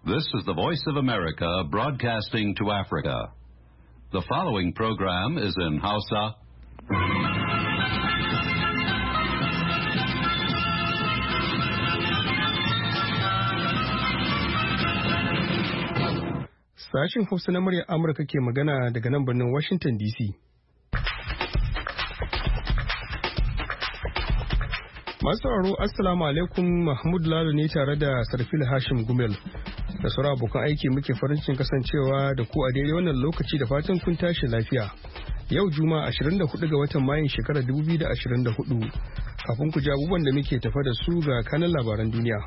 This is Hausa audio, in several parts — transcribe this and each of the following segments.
This is the Voice of America broadcasting to Africa. The following program is in Hausa. Sashin Hausa na muryar Amurka ke magana daga nan birnin Washington DC. Masu sauraro Assalamu alaikum, Mahmud Lalo ne tare da Sarfil Hashim Gumel. Da sauran abokan aiki muke farin cikin kasancewa da ku a daidai wannan lokaci da fatan kun tashi lafiya. Yau Juma'a 24 ga watan Mayun shekarar 2024. Kafin ku ji abubuwan da muke tafa da su ga kanan labaran duniya.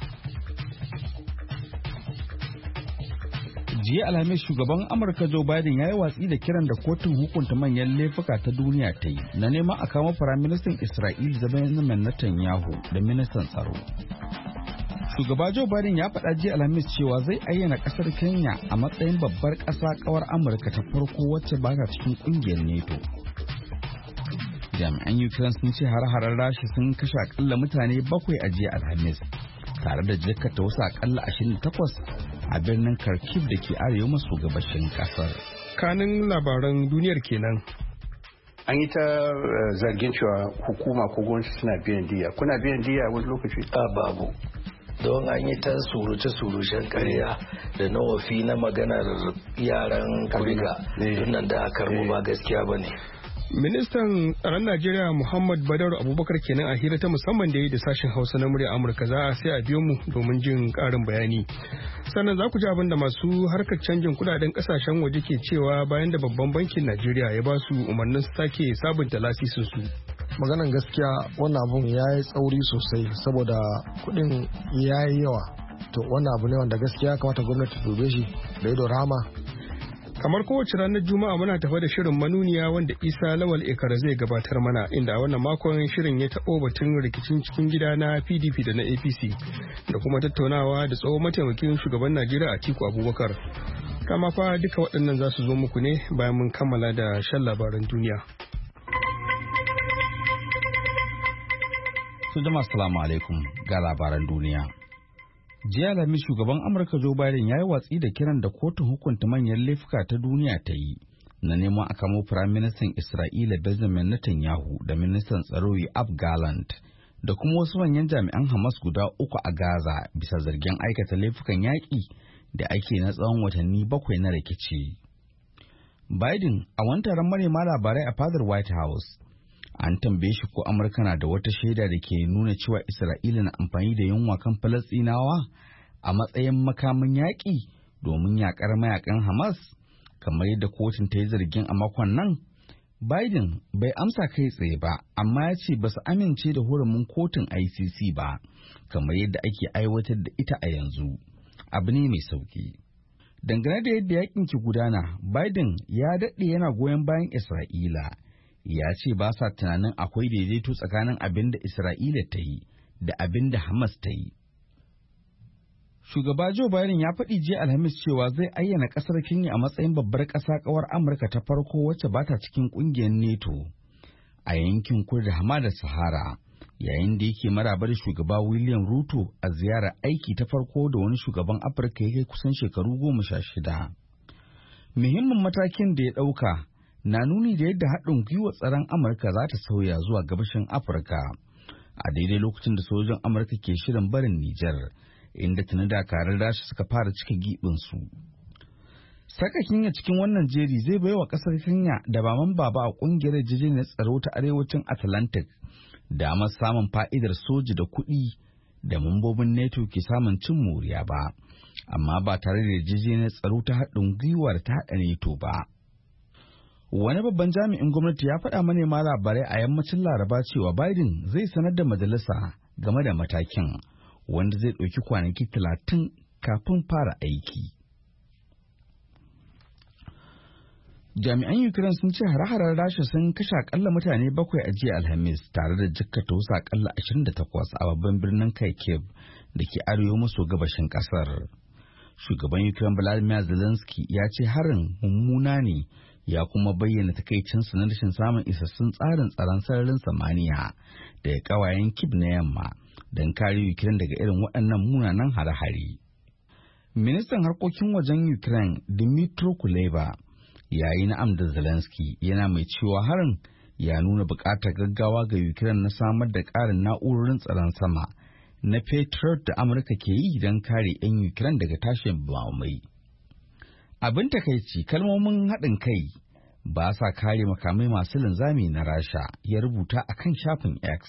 Jiya Alhamis shugaban Amurka Joe Biden ya yi watsi da kiran da kotun hukunta manyan laifuka ta duniya ta yi na neman a kama Firaministan Isra'ila Benjamin Netanyahu da ministan tsaro. Shugaba Joe Biden ya faɗa jiya Alhamis cewa zai ayyana ƙasar Kenya a matsayin babbar ƙasa ƙawar Amurka ta farko wacce ba ta cikin ƙungiyar NATO. Jami'an Ukraine sun ce har-harar Rasha sun kashe akalla mutane 7 a jiya Alhamis, tare da jikkata wasu akalla 28 a birnin Kharkiv da ke arewa maso gabashin kasar. Kanin labaran duniyar kenan. An yi ta zargin cewa hukuma ko gwamnati suna biyan diya. Kuna biyan diya wani lokaci? Babu. Don an yi ta suruce-surucen karya da nawafi na maganar yaran kuriga dunan da karbo ba gaskiya ba ne. Ministan tsaron Najeriya Muhammad Badar Abubakar kenan a hira ta musamman da yi da sashen Hausa na murya Amurka. Za a sai a biyo mu domin jin karin bayani. Sannan za ku ji abin da masu harkar canjin kudaden kasashen waje ke cewa bayan da babban bankin Najeriya ya ba su umarnin su sake sabunta lasisin su. Maganan gaskiya wannan abun ya yi tsauri sosai saboda kudin ya yi yawa. To wannan abu ne wanda gaskiya kamata gwamnati ta dube shi da ido rama. Kamar kowace ranar Juma'a muna tafa da shirin manuniya wanda Isa Lawal Ekara zai gabatar mana, inda a wannan makon shirin ya taɓo batun rikicin cikin gida na PDP da na APC da kuma tattaunawa da tsohon mataimakin shugaban Najeriya Atiku Abubakar. Kama fa duka waɗannan za su zo muku ne bayan mun kammala da shan labaran duniya. Jama'a assalamu alaikum ga labaran duniya. Jiya Alhamis shugaban Amurka Joe Biden ya yi watsi da kiran da kotun hukunta manyan laifuka ta duniya ta yi na neman a kamo Firaministan Isra'ila Benjamin Netanyahu da ministan tsaro Yoav Gallant da kuma wasu manyan jami'an Hamas guda 3 a Gaza bisa zargin aikata laifukan yaƙi da ake na tsawon watanni 7 na rikici. Biden a wani taron manema labarai a fadar White House an tambaye shi ko Amurka na da wata shaida da ke nuna cewa Isra'ila na amfani da yunwa kan Falasɗinawa a matsayin makamin yaƙi domin yaƙar mayakan Hamas, kamar yadda kotun ta yi zargin a makon nan. Biden bai amsa kai tsaye ba, amma ya ce ba su amince da hurumin kotun ICC ba, kamar yadda ake aiwatar da ita a yanzu. Abu ne mai sauki. Dangane da yadda yaƙin ke gudana, Biden ya daɗe yana goyon bayan Isra'ila. Ya ce ba sa tunanin akwai daidaito tsakanin abin da Isra'ila ta yi da abin da Hamas ta yi. Shugaba Joe Biden ya faɗi jiya Alhamis cewa zai ayyana ƙasar Kenya a matsayin babbar ƙasa ƙawar Amurka ta farko wacce ba ta cikin ƙungiyar NATO a yankin kudu da hamadar Sahara, yayin da yake maraba da shugaba William Ruto a ziyarar aiki ta farko da wani shugaban Afirka ya kai kusan shekaru 16. Muhimmin matakin da ya ɗauka na nuni da yadda haɗin gwiwar tsaron Amurka za ta sauya zuwa gabashin Afirka a daidai lokacin da sojojin Amurka ke shirin barin Nijar, inda tuni dakarun Rasha suka fara cika giɓinsu. Saka Kenya cikin wannan jeri zai baiwa ƙasar Kenya da ba mamba ba a ƙungiyar yarjejeniyar tsaro ta arewacin Atlantic damar samun fa'idar soji da kuɗi da mambobin NATO ke samun cin moriya ba, amma ba tare da yarjejeniyar tsaro ta haɗin gwiwar ta haɗa NATO ba. Wani babban jami'in gwamnati ya faɗa manema labarai a yammacin Laraba cewa Biden zai sanar da majalisa game da matakin, wanda zai ɗauki kwanaki 30 kafin fara aiki. Jami'an Ukraine sun ce hare-haren Rasha sun kashe akalla mutane 7 a jiya Alhamis, tare da jikkata wasu akalla 28 a babban birnin Kharkiv da ke arewa maso gabashin ƙasar. Shugaban Ukraine Volodymyr Zelensky ya ce harin mummuna ne, ya kuma bayyana takaicinsu na rashin samun isassun tsarin tsaron sararin samaniya da ya kawayen Kyiv na yamma don kare Ukraine daga irin waɗannan munanan hare-hare. Ministan harkokin wajen Ukraine Dmytro Kuleba ya yi na'am da Zelensky, yana mai cewa harin ya nuna buƙatar gaggawa ga Ukraine na samar da ƙarin na'urorin tsaron sama na Patriot da Amurka ke yi don kare 'yan Ukraine daga tashin bamamai. Abin takaici, kalmomin haɗin kai ba sa kare makamai masu linzami na Rasha, ya rubuta a kan shafin X.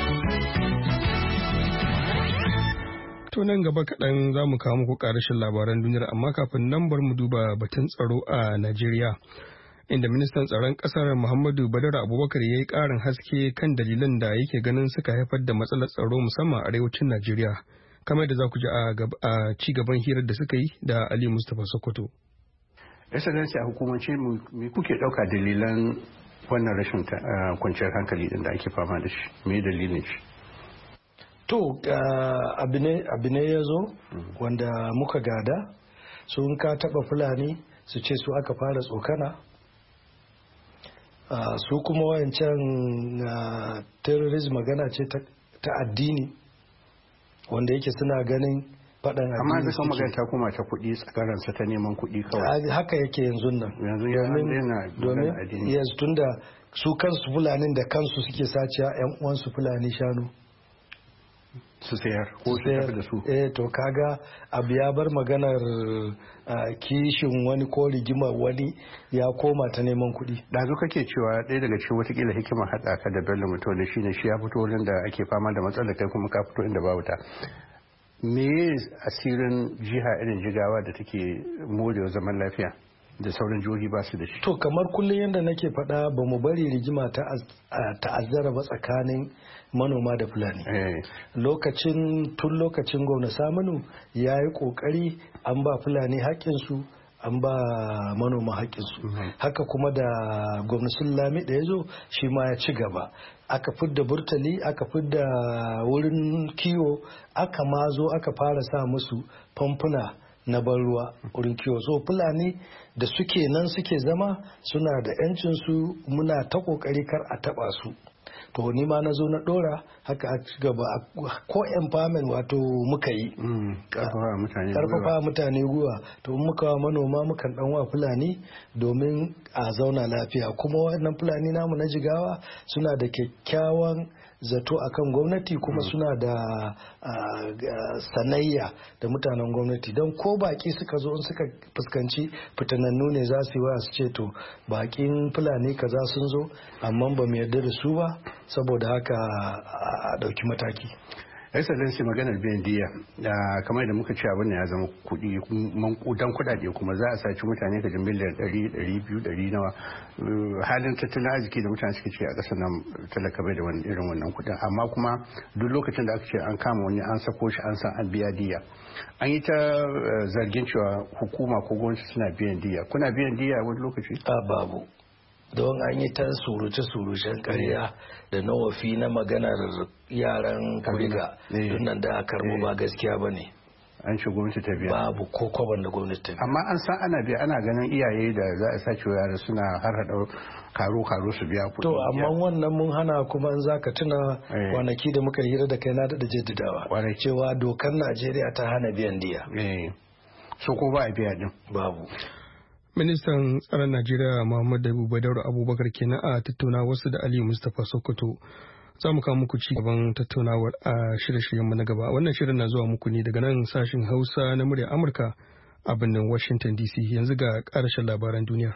To nan gaba kaɗan za mu kawo muku ƙarashin labaran duniyar, amma kafin nan bar mu duba batun tsaro a Najeriya, inda ministan tsaron ƙasar Muhammadu Badar Abubakar ya yi ƙarin haske kan dalilan da yake ganin suka haifar da matsalar tsaro musamman a arewacin Najeriya, kamar da za ku ji a ci gaban hirar da suka yi da Ali Mustapha Sokoto. Excellency, a hukumance me kuke ɗauka dalilan wannan rashin kwanciyar hankali ɗin da ake fama da shi? Me dalilin shi? To abu ne ya zo wanda muka gada, sun ka taba Fulani su ce su aka fara tsokana, su kuma wayancan terrorism magana ce ta addini wanda yake suna ganin faɗan addini. Amma da kan magana ta kuma ta kuɗi tsakaransa ta neman kuɗi kawai. Haka yake yanzu nan. Yanzu ya daina magana addini. Yes, tunda su kansu Fulanin da kansu suke saciya 'yan uwansu Fulani shanu. Su sayar ko su tafi da su. To kaga abu ya bar maganar kishin wani ko rigimar wani ya koma ta neman kuɗi. Ɗazu kake cewa ɗaya daga cikin watakila hikimar haɗa ka da Bello Mutone shine shi ya fito wurin da ake fama da matsalar, kai kuma ka fito inda ba wuta. Me asirin jiha irin Jigawa da take morewa zaman lafiya da sauran jihohi ba su da shi? To kamar kullum yadda nake faɗa, ba mu bari rigima ta'azzara ba tsakanin manoma da Fulani. Tun lokacin gwamna Saminu ya yi ƙoƙari, an ba Fulani haƙƙinsu, an ba manoma haƙƙinsu. Haka kuma da gwamnatin Lami da ya zo, shi ma ya ci gaba. Aka fidda burtali, aka fidda wurin kiwo, aka ma zo aka fara sa musu famfuna na ban ruwa wurin kiwo. So Fulani da suke nan suke zama suna da 'yancinsu, muna ta ƙoƙari kar a taɓa su. To ni ma na zo na dora haka a ci gaba, ko empowerment wato muka yi karfafa mutane gwiwa, to muka wa manoma mukan dan wa Fulani domin a zauna lafiya. Kuma wannan Fulani namu na Jigawa suna da kyakkyawan zato akan gwamnati, kuma suna da sanayya da mutanen gwamnati, don ko baki suka zo in suka fuskanci fitanannu ne za su yi waya su ce to bakin Fulani kaza sun zo amma ba mu yarda da su ba, saboda haka a dauki mataki. Excellency, maganar biyan diya kamar da muka ce abin da ya zama kuɗi mankudan kuɗaɗe, kuma za a saci mutane ga miliyan 100, 200, 100 nawa. Halin tattalin arziki da mutane suke ce a ƙasar nan talaka bai da irin wannan kuɗin, amma kuma duk lokacin da aka ce an kama wani an sako shi an san an biya diya. An yi ta zargin cewa hukuma ko gwamnati suna biyan diya. Kuna biyan diya wani lokaci? Babu. Don an yi ta suruce-surucen karya da nawafi na maganar yaran kuriga nan da karbo ba gaskiya ba ne. An ce gwamnati ta biya? Babu ko kwaban da gwamnati ta biya. Amma an san ana biya, ana ganin iyaye da za a sace yara suna har hada karo su biya kuɗi. To amma wannan mun hana, kuma in za ka tuna kwanaki da muka hira da kai na da jaddadawa cewa dokar Najeriya ta hana biyan diya. So ko ba a biya din? Babu. Ministan tsaron Najeriya Muhammadu Badar Abubakar kenan a tattauna wasu da Ali Mustapha Sokoto. Za mu kawo muku ci gaban tattaunawar a shirye-shiryenmu na gaba. Wannan shirin na zuwa muku ne daga nan sashin Hausa na muryar Amurka a birnin Washington DC. Yanzu ga ƙarshen labaran duniya.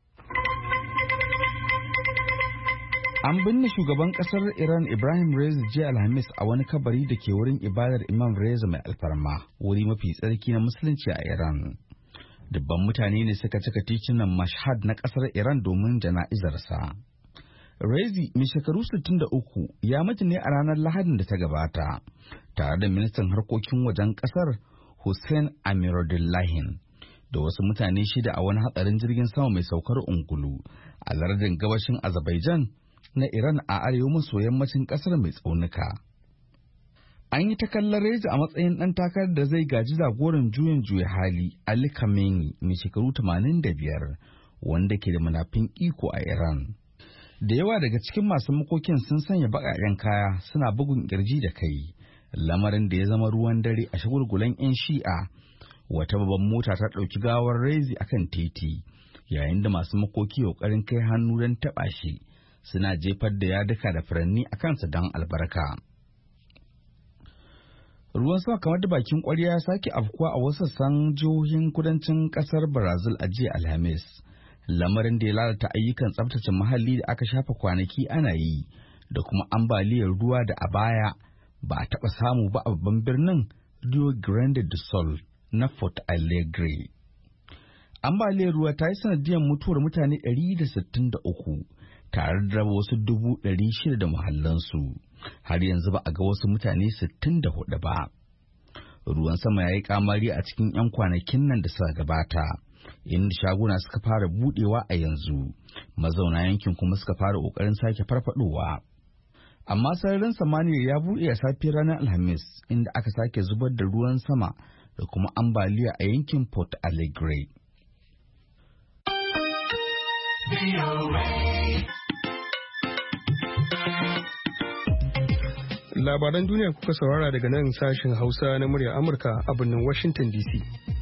An binne shugaban ƙasar Iran Ibrahim Reza jiya Alhamis a wani kabari da ke wurin ibadar Imam Reza mai alfarma, wuri mafi tsarki na musulunci a Iran. Dubban mutane ne suka cika titunan Mashhad na kasar Iran domin jana'izarsa. Rezi, mai shekaru 63, ya mutu ne a ranar Lahadin da ta gabata, tare da ministan harkokin wajen kasar Hussein Amiruddin da wasu mutane shida a wani hatsarin jirgin sama mai saukar ungulu a lardin gabashin Azerbaijan na Iran a arewa maso yammacin kasar mai tsaunuka. An yi ta kallon Reza a matsayin ɗan takarar da zai gaji jagoran juyin juya hali Ali Khamenei mai shekaru 85, wanda ke da manafin iko a Iran. Da yawa daga cikin masu makokin sun sanya baƙaƙen kaya suna bugun ƙirji da kai, lamarin da ya zama ruwan dare a shagulgulan 'yan Shi'a, wata babban mota ta ɗauki gawar Rezi akan titi, yayin da masu makoki ƙoƙarin kai hannu don taɓa shi suna jefar da yaduka da furanni a kansa don albarka. Ruwan sama kamar da bakin ƙwarya ya sake afkuwa a wasu sassan jihohin kudancin ƙasar Brazil a jiya Alhamis, lamarin da ya lalata ayyukan tsaftace muhalli da aka shafa kwanaki ana yi, da kuma ambaliyar ruwa da a baya ba a taɓa samu ba a babban birnin Rio Grande do Sul na Porto Alegre. Ambaliyar ruwa ta yi sanadiyar mutuwar mutane 163 tare da raba wasu 600,000 da muhallansu. Har yanzu ba a ga wasu mutane 64 ba. Ruwan sama ya yi kamari a cikin 'yan kwanakin nan da suka gabata, inda shaguna suka fara budewa a yanzu, mazauna yankin kuma suka fara ƙoƙarin sake farfadowa. Amma sararin samaniyar ya buɗe a safiyar ranar Alhamis, inda aka sake zubar da ruwan sama da kuma ambaliya a yankin Porto Alegre. Labaran duniya kuka saurara daga nan sashen Hausa na muryar Amurka a birnin Washington DC.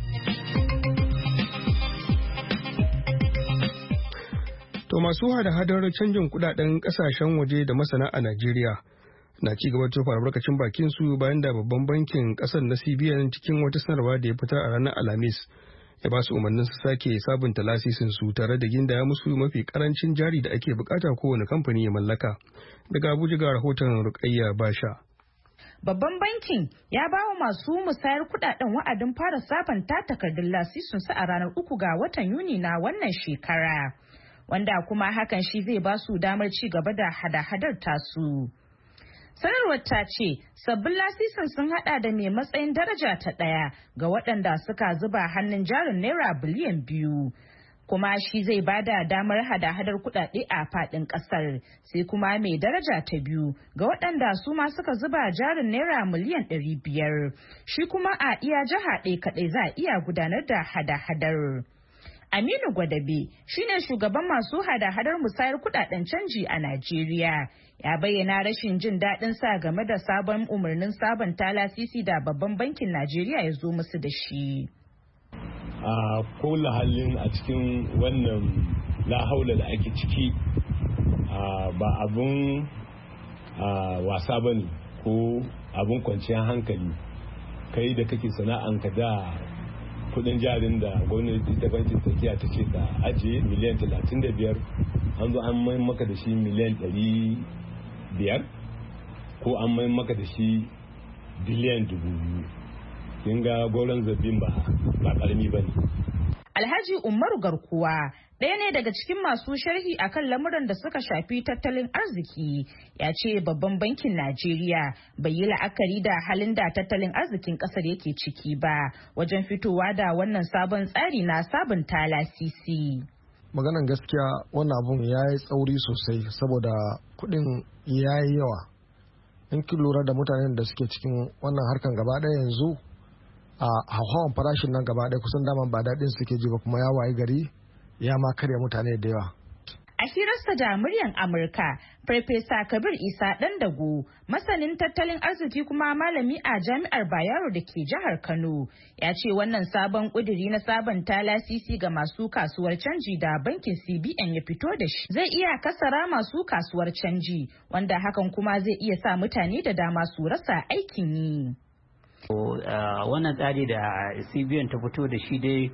To masu hada-hadar canjin kudaden kasashen waje da masana a Najeriya na ci gaba tofa albarkacin bakin su bayan da babban bankin kasar na CBN cikin wata sanarwa da ya fitar a ranar Alhamis ya ba su umarnin su sake sabunta lasisin su tare da gindaya musu mafi karancin jari da ake bukata kowane kamfani ya mallaka. Daga Abuja ga rahoton Rukayya Basha. Babban bankin ya ba wa masu musayar kudaden wa'adin fara sabanta takardun lasisin su a ranar 3 ga watan Yuni na wannan shekara, wanda kuma hakan shi zai ba su damar ci gaba da hada-hadar tasu. Sanarwar ta ce sabbin lasisin sun hada da mai matsayin daraja ta 1 ga waɗanda suka zuba hannun jarin naira biliyan 2, kuma shi zai bada damar hada-hadar kuɗaɗe a faɗin ƙasar, sai kuma mai daraja ta 2 ga waɗanda su ma suka zuba jarin naira miliyan 500, shi kuma a iya jiha ɗaya kaɗai za a iya gudanar da hada-hadar. Aminu Gwadabe shine shugaban masu hada-hadar musayar kudaden canji a Najeriya. Ya bayyana rashin jin daɗin sa game da sabon umarnin sabunta lasisi da babban bankin Najeriya ya zo musu da shi. A kola halin a cikin wannan lahaula da ake ciki ba abun wasa ba ne ko abun kwanciyar hankali. Kai da kake sana'anka da kudin jarin da gwamnati ta bankin tsakiya ta ce ta ajiye miliyan 35, an zo an mai maka da shi miliyan 500 ko an mai maka da shi biliyan 2,000. kin ga goron zabin ba karami ba ne. Alhaji Umaru Garkuwa ɗaya ne daga cikin masu sharhi akan lamuran da suka shafi tattalin arziki, ya ce babban bankin Najeriya bai yi la'akari da halin da tattalin arzikin ƙasar yake ciki ba wajen fitowa da wannan sabon tsari na sabunta lasisi. Maganan gaskiya wannan abun ya yi tsauri sosai saboda kuɗin ya yi yawa. In kin lura da mutanen da suke cikin wannan harkan gaba ɗaya yanzu, a hauhawan farashin nan gaba ɗaya kusan daman ba daɗin suke ji ba, kuma ya wayi gari ya ma karya mutane da yawa. A hirarsa da muryan Amurka, Farfesa Kabir Isa Dandago, masanin tattalin arziki kuma malami a Jami'ar Bayero da ke jihar Kano, ya ce wannan sabon ƙuduri na sabunta lasisi ga masu kasuwar canji da bankin CBN ya fito da shi zai iya kasara masu kasuwar canji, wanda hakan kuma zai iya sa mutane da dama su rasa aikin yi. Wannan tsari da CBN ta fito da shi dai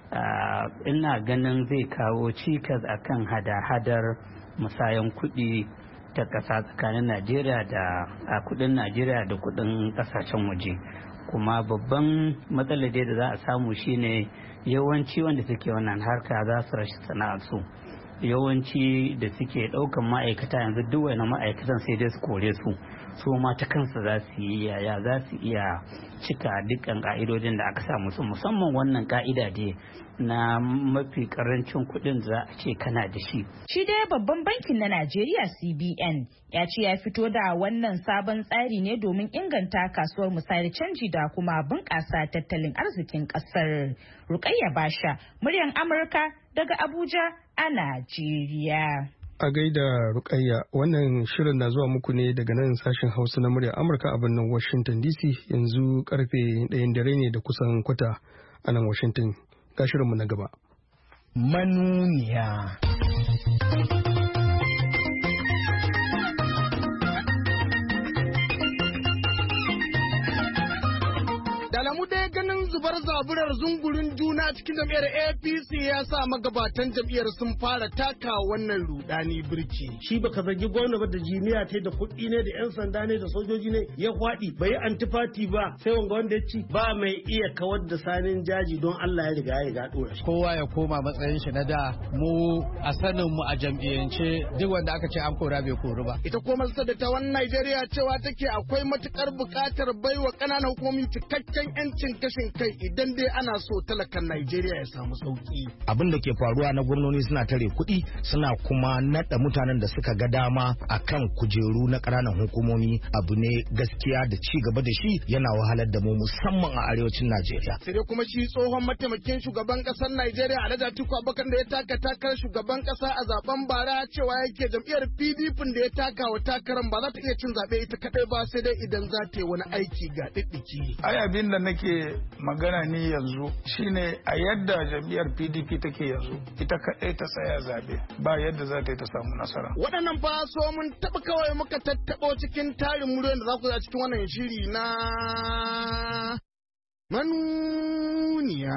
ina ganin zai kawo cikas akan hada-hadar musayan kuɗi ta ƙasa tsakanin Najeriya da kuɗin Najeriya da kuɗin ƙasashen waje. Kuma babban matsalar da za a samu shine yawanci wanda suke wannan harka za su rashi sana'arsu. Yawanci da suke ɗaukan ma'aikata yanzu duk wani ma'aikatan sai dai su kore su ma ta kansa za su yi yaya za su iya cika dukkan ka'idodin da aka sa musu, musamman wannan ka'ida dai na mafi karancin kuɗin za a ce kana da shi. Shi dai babban bankin na Najeriya CBN ya ce ya fito da wannan sabon tsari ne domin inganta kasuwar musayar canji da kuma bunƙasa tattalin arzikin ƙasar. Rukayya Basha, muryar Amurka daga Abuja a Najeriya. A gaida Rukayya, wannan shirin na zuwa muku ne daga nan sashen Hausa na muryar Amurka a birnin Washington DC. Yanzu karfe 1 dare ne da kusan kwata a nan Washington. Ga shirinmu na gaba. Manuniya. Alamu dai ganin zubar zaburar zungurin juna cikin jam'iyyar APC ya sa magabatan jam'iyyar sun fara taka wannan rudani birki. Shi baka zargi gwamna ba da jiniya ta da kuɗi ne da 'yan sanda ne da sojoji ne ya kwaɗi bai yi antifati ba sai wanda ya ci ba mai iya kawar da sanin jaji don Allah ya riga ɗora shi. Kowa ya koma matsayin shi na da mu a sanin mu a jam'iyyance duk wanda aka ce an kora bai kori ba. Ita kuma da ta wannan Najeriya cewa take akwai matukar buƙatar baiwa ƙananan hukumomi cikakken 'yancin kashin kai idan dai ana so talakan Najeriya ya samu sauki. Abin da ke faruwa na gwamnoni suna tare kuɗi suna kuma naɗa mutanen da suka ga dama akan kujeru na ƙananan hukumomi abu ne gaskiya da ci gaba da shi yana wahalar da mu musamman a arewacin Najeriya. Sai dai kuma shi tsohon mataimakin shugaban ƙasar Najeriya Alhaji Atiku Abubakar da ya taka takarar shugaban ƙasa a zaben bara cewa yake jam'iyyar PDP da ya taka wa takarar ba za ta iya cin zaɓe ita kaɗai ba sai dai idan za ta yi wani aiki ga ɗiɗɗiki. Ai abin da nake magana ni yanzu shine a yadda jam'iyyar PDP take yanzu ita kaɗai ta tsaya zabe ba yadda za ta yi ta samu nasara. Waɗannan fa so mun taɓa kawai muka tattaɓo cikin tarin muryoyin da za ku za cikin wannan shiri na manuniya.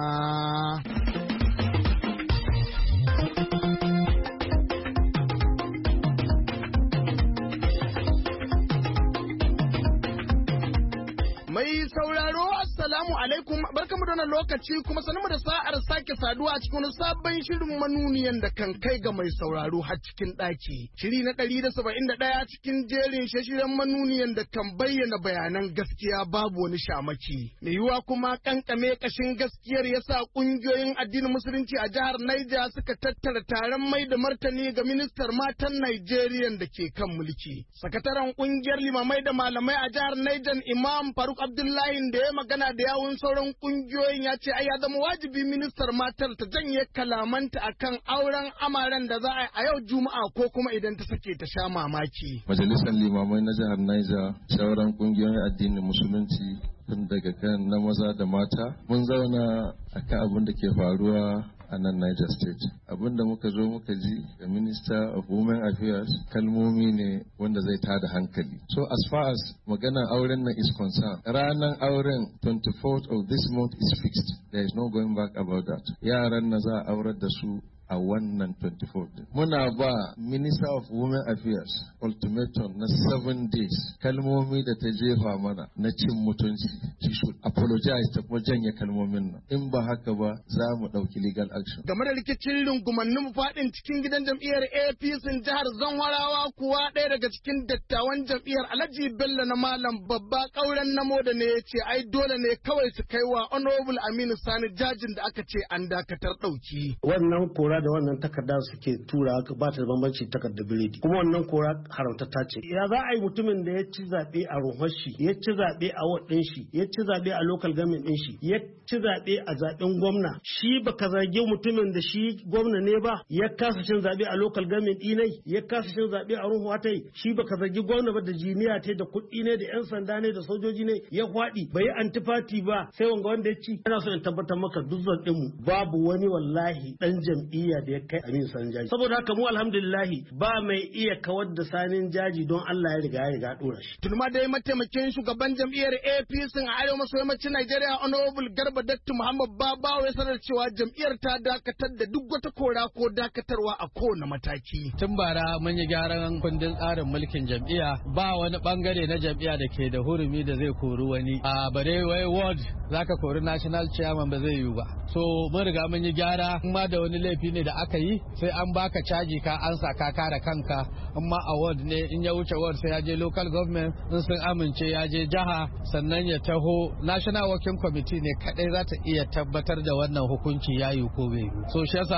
Mai sauraro assalamu alaikum barkamu da wannan lokaci kuma sanmu da sa'ar sake saduwa a cikin sabon shirin manuniyan da kan kai ga mai sauraro har cikin ɗaki. Shiri na 171 cikin jerin shashiren manuniyan da kan bayyana bayanan gaskiya babu wani shamaki. Mai yiwuwa kuma kankame kashin gaskiyar yasa kungiyoyin addinin musulunci a jihar Niger suka tattara taron mai da martani ga ministar matan Nigeria da ke kan mulki. Sakataren kungiyar limamai da malamai a jihar Niger Imam Faruk Abdullahi da ya magana da yawun sauran kungiyoyin ya ce ai ya zama wajibi ministar matar ta janye kalamanta akan auren amaren da za a yi a yau Juma'a ko kuma idan ta sake ta sha mamaki. Majalisar limamai na jihar Niger sauran kungiyoyin addinin musulunci tun daga kan na maza da mata mun zauna akan abin da ke faruwa a nan Niger State. Abin da muka zo muka ji ga Minister of Women Affairs kalmomi ne wanda zai tada hankali. So as far as maganar auren nan is concerned, ranar auren 24th of this month is fixed. There is no going back about that. Yaran na za a aurar da su a wannan 24th. Muna ba Minister of Women Affairs ultimatum na 7 days kalmomi da ta jefa mana na cin mutunci. She should apologize ta kuma janye kalmomin nan. In ba haka ba za mu ɗauki legal action. Game da rikicin rungumannin faɗin cikin gidan jam'iyyar APC jihar Zanwarawa kuwa ɗaya daga cikin dattawan jam'iyyar Alhaji Bello na Malam babba ƙauren namo da ne ya ce ai dole ne kawai su kai wa Honorable Aminu Sani jajin da aka ce an dakatar ɗauki. Wannan kora da wannan takarda suke tura ba ta da bambanci takardar biredi kuma wannan kora haramtatta ce. Ya za a yi mutumin da ya ci zaɓe a ruhar shi, ya ci zaɓe a ward ɗin shi, ya ci zaɓe a local government ɗin shi, ya ci zaɓe a zaɓen gwamna, shi baka zargi mutumin da shi gwamna ne ba ya kasa cin zaɓe a local government ɗinai, ya kasa cin zaɓe a ruhuwa ta yi, shi baka zargi gwamna ba da jiniya ta da kuɗi ne da 'yan sanda ne da sojoji ne ya kwaɗi bai yi antifati ba sai wanda ya ci. Ana so in tabbatar maka duk ɗinmu babu wani wallahi ɗan jam'iyya da ya kai Aminu Sanin Jaji. Saboda haka mu alhamdulillahi ba mai iya kawar da Sanin Jaji don Allah ya riga dora shi. Tunuma dai mataimakin shugaban jam'iyyar APC a arewa maso yammacin Najeriya Honorable Garba Dattu Muhammad Babawo ya sanar cewa jam'iyyar ta dakatar da duk wata kora ko dakatarwa a kowane mataki. Tun bara mun yi gyaran kundin tsarin mulkin jam'iyya ba wani bangare na jam'iyya da ke da hurumi da zai kori wani. A bare wai ward zaka kori national chairman ba zai yiwu ba. So mun riga mun yi gyara kuma da wani laifi ne da aka yi sai an baka caji ka ansa ka kare kanka amma a ward ne in ya wuce ward sai ya je local government in sun amince ya je jiha sannan ya taho national working committee ne kadai za ta iya tabbatar da wannan hukunci ya yi ko bai so shi yasa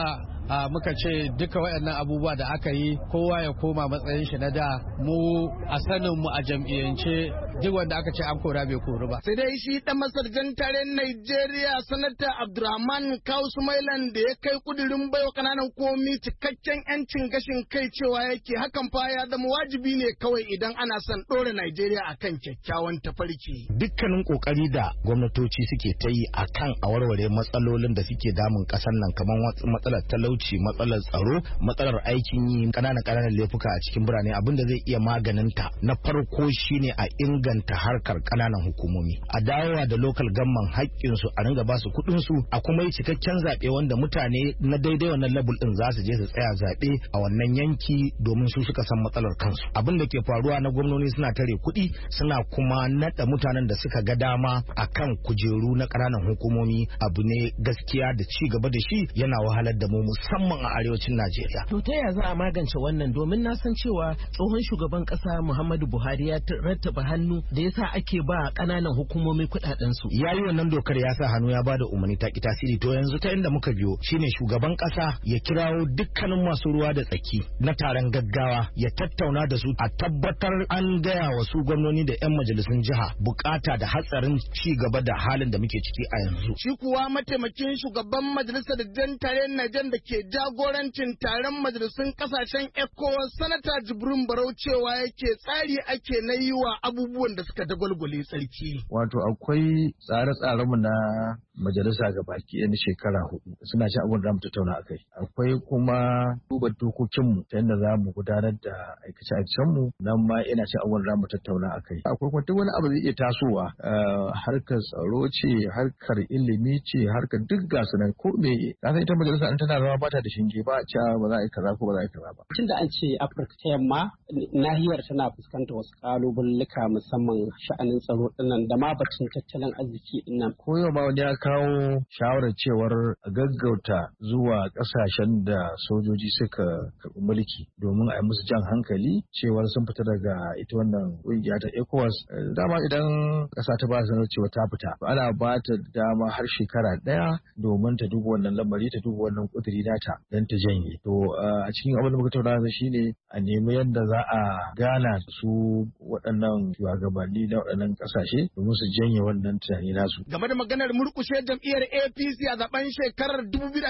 muka ce duka waɗannan abubuwa da aka yi kowa ya koma matsayin shi na da mu a sanin mu a jam'iyyance duk wanda aka ce an kora bai kori ba. Sai dai shi dan masarjan tarayyar Najeriya sanata Abdurrahman Kawu Sumailan da ya kai kudirin baiwa kananan komi cikakken yancin gashin kai cewa yake hakan fa ya zama wajibi ne kawai idan ana son ɗora Najeriya akan kyakkyawan tafarki. Dukkanin kokari da gwamnatoci suke ta yi akan a warware matsalolin da suke damun kasar nan kamar matsalar talauci, matsalar tsaro, matsalar aikin yi, ƙananan laifuka a cikin birane, abin da zai iya maganinta na farko shine a inganta harkar ƙananan hukumomi, a dawowa da local gamman haƙƙinsu, a ringa ba su kuɗinsu, a kuma yi cikakken zaɓe wanda mutane na daidai wannan level ɗin za su je su tsaya zaɓe a wannan yanki domin su suka san matsalar kansu. Abin da ke faruwa na gwamnoni suna tare kuɗi, suna kuma naɗa mutanen da suka ga dama akan kujeru na ƙananan hukumomi, abu ne gaskiya da ci gaba da shi yana wahalar da mu musamman a arewacin Najeriya. To ta yaya za a magance wannan, domin na san cewa tsohon shugaban ƙasa Muhammadu Buhari ya rattaba hannu da yasa ake ba ƙananan hukumomi kuɗaɗen su. Ya yi wannan dokar, ya sa hannu, ya bada umarni, ta ki tasiri. To yanzu ta inda muka biyo shine shugaban ƙasa ya kirawo dukkanin masu ruwa da tsaki na taron gaggawa, ya tattauna da su, a tabbatar an gaya wa su gwamnoni da 'yan majalisun jiha bukata da hatsarin ci gaba da halin da muke ciki a yanzu. Shi kuwa mataimakin shugaban majalisar dattijan tarayyar Najeriya da ke jagorancin taron majalisun kasashen ECOWAS sanata Jibrin Barau cewa yake tsari ake na yi wa abubuwan da suka dagwalgwale tsarki. Wato akwai tsare-tsarenmu na majalisa ga baki na shekara 4 suna ci abin da mu tattauna akai. Akwai kuma duba dokokinmu ta yadda za mu gudanar da aikace-aikacenmu, nan ma ina ci abin da mu tattauna akai. Akwai kuma duk wani abu zai iya tasowa, harkar tsaro ce, harkar ilimi ce, harkar duk gasu nan ko me. Ka san ita majalisa in tana zama ba ta da shinge, ba a cewa ba za a yi kaza ko ba za a yi kaza ba. Tunda an ce Afirka ta yamma nahiyar tana fuskantar wasu kalubulluka musamman sha'anin tsaro dinnan da ma batun tattalin arziki dinnan. Ko yau ma wani ya kawo shawarar cewar a gaggauta zuwa kasashen da sojoji suka karɓi mulki domin a yi musu jan hankali cewar sun fita daga ita wannan ƙungiya ta ECOWAS. Dama idan ƙasa ta ba sanar cewa ta fita, ana ba ta dama har shekara 1 domin ta duba wannan lamari, ta duba wannan ƙuduri nata don ta janye. To a cikin abin da muka tattauna shine a nemi yadda za a gana su waɗannan shugabanni na waɗannan ƙasashe domin su janye wannan tunani nasu. Game da maganar murƙushe jam'iyyar APC a zaben shekarar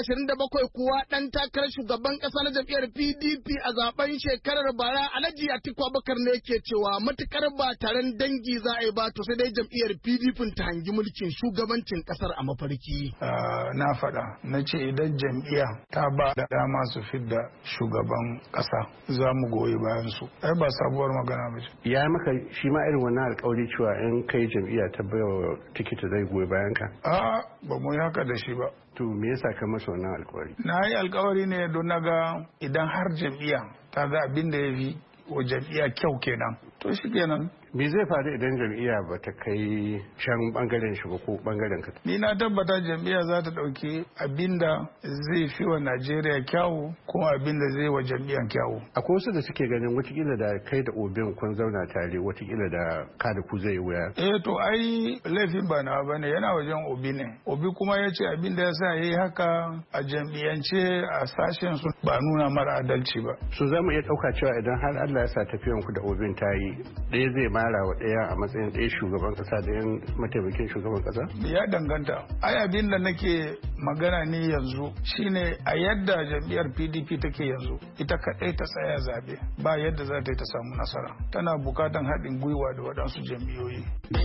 2027 kuwa ɗan takarar shugaban ƙasa na jam'iyyar PDP a zaben shekarar bara Alhaji Atiku Abubakar ne ke cewa matukar ba taron dangi za a yi ba to sai dai jam'iyyar PDP ta hangi mulkin shugabancin ƙasar a mafarki. Na faɗa na ce idan jam'iyya ta ba da dama su fidda shugaban ƙasa za mu goyi bayan su. Ai ba sabuwar magana ba ce. Ya maka shi ma irin wannan alƙawari cewa in kai jam'iyya ta baiwa tikiti zai goyi bayan ka? A'a ba mu yi haka da shi ba. To me yasa ka masa wannan alƙawari? Na yi alƙawari ne don na ga idan har jam'iyya ta ga abin da ya fi wa jam'iyya kyau kenan. To shi kenan. Me zai faru idan jam'iyya ba ta kai can bangaren shi ba ko bangaren ka? Ni na tabbata jam'iyya za ta ɗauki abinda zai fi wa Najeriya kyawu ko abinda zai wa jam'iyyar kyawu. Akwai wasu da suke ganin watakila da kai da Obin kun zauna tare watakila da ka da ku zai wuya. To ai laifin ba na bane, yana wajen Obi ne. Obi kuma ya ce abinda ya sa yayi haka a jam'iyyance a sashen su ba nuna mara adalci ba. So za mu iya ɗauka cewa idan har Allah ya sa tafiyan ku da Obin ta yi ɗaya zai mara wa ɗaya a matsayin ɗaya shugaban ƙasa da yan mataimakin shugaban ƙasa? Ya danganta. Ai abin da nake magana ne yanzu shine a yadda jam'iyyar PDP take yanzu ita kaɗai ta tsaya zaɓe ba yadda za ta yi ta samu nasara. Tana bukatan haɗin gwiwa da waɗansu jam'iyyoyi.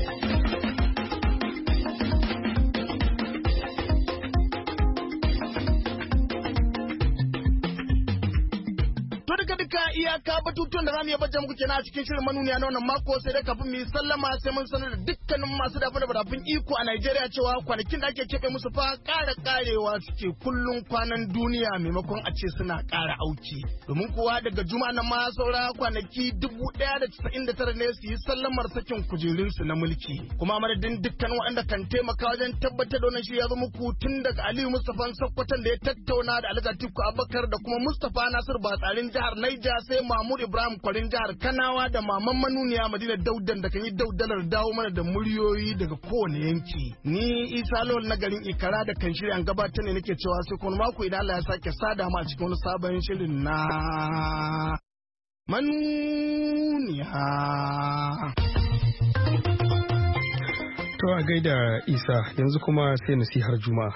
iyaka batutuwan da za mu yi bajjan muku kenan a cikin shirin manuniya na wannan mako, sai dai kafin mu yi sallama sai mun sanar da dukkanin masu dafa da barafin iko a Najeriya cewa kwanakin da ake keɓe musu fa ƙarewa suke kullum kwanan duniya maimakon a ce suna ƙara auki. Domin kuwa daga juma'a nan ma saura kwanaki 1099 ne su yi sallamar sakin kujerunsu na mulki. Kuma madadin dukkan waɗanda kan taimaka wajen tabbatar da wannan shi ya zo muku tun daga Aliyu Mustapha Sokoton da ya tattauna da Alhaji Atiku Abubakar da kuma Mustapha Nasir Batsarin jihar Niger sai Mahmud Ibrahim Kwarin jihar Kanawa da Maman Manuniya Madina Daudan da kan yi daudalar dawo mana da muryoyi daga kowane yanki. Ni Isa Lawal na garin Ikara da kan shirya gabatar ne nake cewa sai kuma mako idan Allah ya sake sada mu a cikin wani sabon shirin na Manuniya. To a gaida Isa yanzu kuma sai nasihar Juma'a.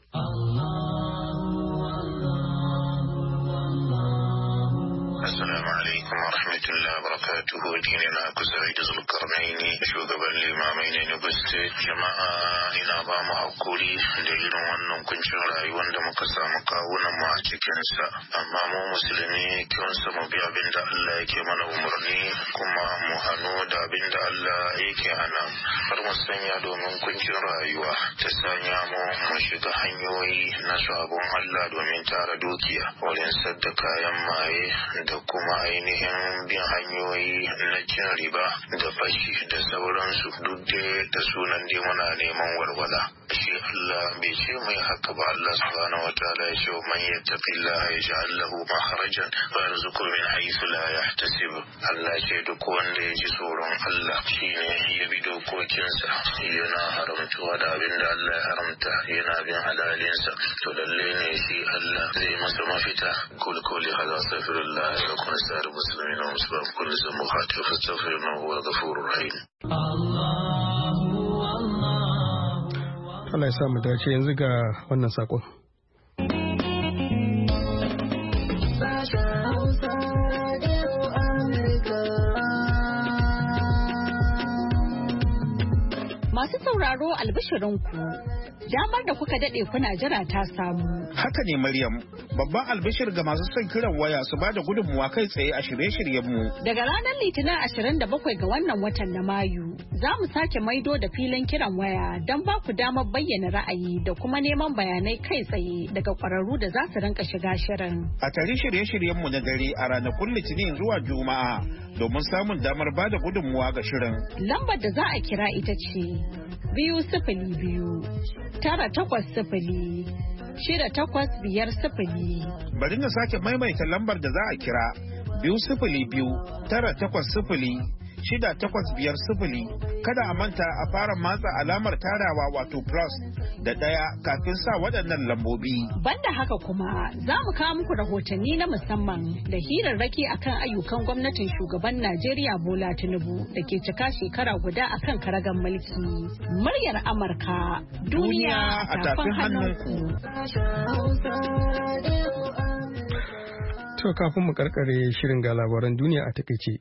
Assalamu alaikum wa rahmatullahi wa barakatuhu. Dini na kusa da Zulkarnaini, shugaban limamai ne na Guste. Jama'a ina ba mu hakuri da irin wannan kuncin rayuwar da muka samu kawunan mu a cikinsa. Amma mu musulmi kyonsa mu bi abin da Allah yake mana umarni kuma mu hannu da abin da Allah yake hana. Har mu sanya domin kuncin rayuwa ta sanya mu shiga hanyoyi na sabon Allah domin tara dukiya wurin sadda kayan maye da kuma ainihin bin hanyoyi na cin riba da fashi da sauransu duk da sunan dai muna neman walwala. Shi Allah bai ce mai haka ba. Allah subhanahu wa ta'ala ya ce man yattaqillaha yaj'al lahu makhrajan wa yarzuqhu min haythu la yahtasib. Allah ce duk wanda ya ji tsoron Allah shine ya bi dokokinsa yana haramtuwa da abin da Allah ya haramta yana bin halalinsa to lalle ne shi Allah zai masa mafita. Kuli hada astaghfirullah wa kun sa'ir muslimin wa muslim kullu zambu khati fastaghfiruhu huwa ghafurur rahim. Allah ya sa mu dace yanzu ga wannan sakon. Masu sauraro albishirinku, damar da kuka daɗe kuna jira ta samu. Haka ne Maryam, babban albishir ga masu son kiran waya su ba da gudunmuwa kai tsaye a shirye-shiryenmu. Daga ranar Litinin 27 ga wannan watan na Mayu, za mu sake maido da filin kiran waya don ba ku damar bayyana ra'ayi da kuma neman bayanai kai tsaye daga ƙwararru da za su rinka shiga shirin. A tare shirye-shiryenmu na dare a ranakun Litinin zuwa Juma'a domin samun damar ba da gudunmuwa ga shirin. Lambar da za a kira ita ce 202 980 6850. Bari na sake maimaita lambar da za a kira 202 980 6850. Kada a manta a fara matsa alamar tarawa wato plus da ɗaya kafin sa waɗannan lambobi. Banda haka kuma za mu kawo muku rahotanni na musamman da hirarraki akan ayyukan gwamnatin shugaban Najeriya Bola Tinubu da ke cika shekara guda akan karagan mulki. Muryar Amurka, duniya a tafin hannunku. To kafin mu karkare shirin ga labaran duniya a takaice.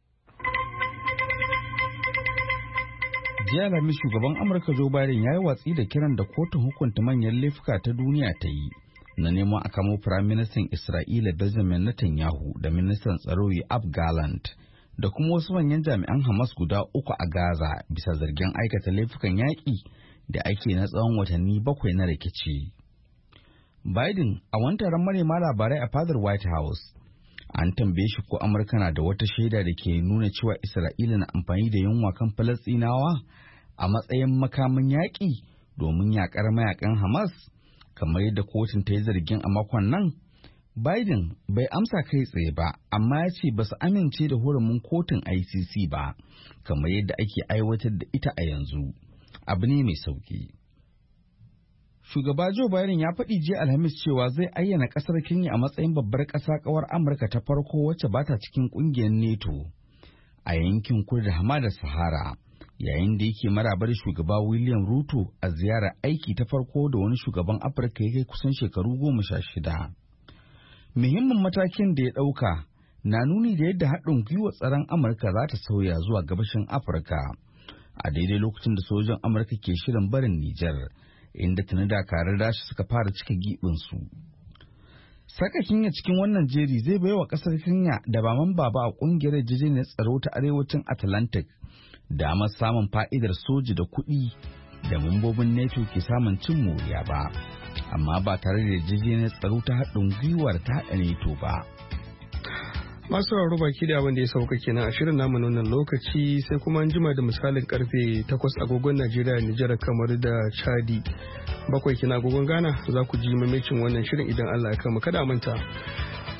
jiya Alhamis shugaban Amurka Joe Biden ya yi watsi da kiran da kotun hukunta manyan laifuka ta duniya ta yi na neman a kamo Firaministan Isra'ila Benjamin Netanyahu da Ministan Tsaro Yoav Gallant da kuma wasu manyan jami'an Hamas guda 3 a Gaza bisa zargin aikata laifukan yaƙi da ake na tsawon watanni 7 na rikici. Biden a wani taron manema labarai a fadar White House an tambaye shi ko Amurka na da wata shaida da ke nuna cewa Isra'ila na amfani da yunwa kan Falasɗinawa a matsayin makamin yaƙi domin yaƙar mayakan Hamas kamar yadda kotun ta yi zargin a makon nan. Biden bai amsa kai tsaye ba, amma ya ce ba su amince da hurumin kotun ICC ba kamar yadda ake aiwatar da ita a yanzu. Abu ne mai sauki. Shugaba Joe Biden ya faɗi jiya Alhamis cewa zai ayyana ƙasar Kenya a matsayin babbar ƙasa ƙawar Amurka ta farko wacce ba ta cikin ƙungiyar NATO a yankin kudu da hamadar Sahara, yayin da yake marabar shugaba William Ruto a ziyarar aiki ta farko da wani shugaban Afirka ya kai kusan shekaru 16. Muhimmin matakin da ya ɗauka na nuni da yadda haɗin gwiwa tsaron Amurka za ta sauya zuwa gabashin Afirka a daidai lokacin da sojojin Amurka ke shirin barin Nijar, inda tuni dakarun Rasha suka fara cika giɓinsu. Saka Kenya cikin wannan jeri zai baiwa ƙasar Kenya da ba mamba ba a ƙungiyar yarjejeniyar tsaro ta arewacin Atlantic damar samun fa'idar soji da kuɗi da mambobin NATO ke samun cin moriya ba, amma ba tare da yarjejeniyar tsaro ta haɗin gwiwar ta haɗa NATO ba. Masu sauraro baki da abin da ya sauka kenan a shirin namu na wannan lokaci, sai kuma an jima da misalin karfe 8 agogon Najeriya, Nijar, kamar da Chadi. 7 kina agogon Ghana za ku ji mamacin wannan shirin idan Allah ya kama. Kada manta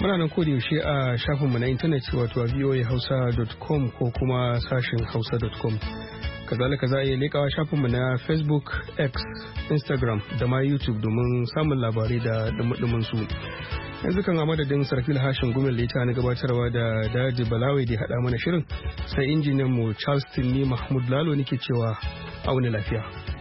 Muna nan yaushe a shafinmu na intanet wato a voahausa.com ko kuma sashin hausa.com. Kazalika za a iya leƙawa shafinmu na Facebook, X, Instagram da ma YouTube domin samun labarai da dumudumin su. Yanzu kan a madadin Sarfil Hashin Gumel Leta na gabatarwa da Daji Balawai da haɗa mana shirin sai injiniyan mu Charleston ni Mahmud Lalo nake cewa auni lafiya.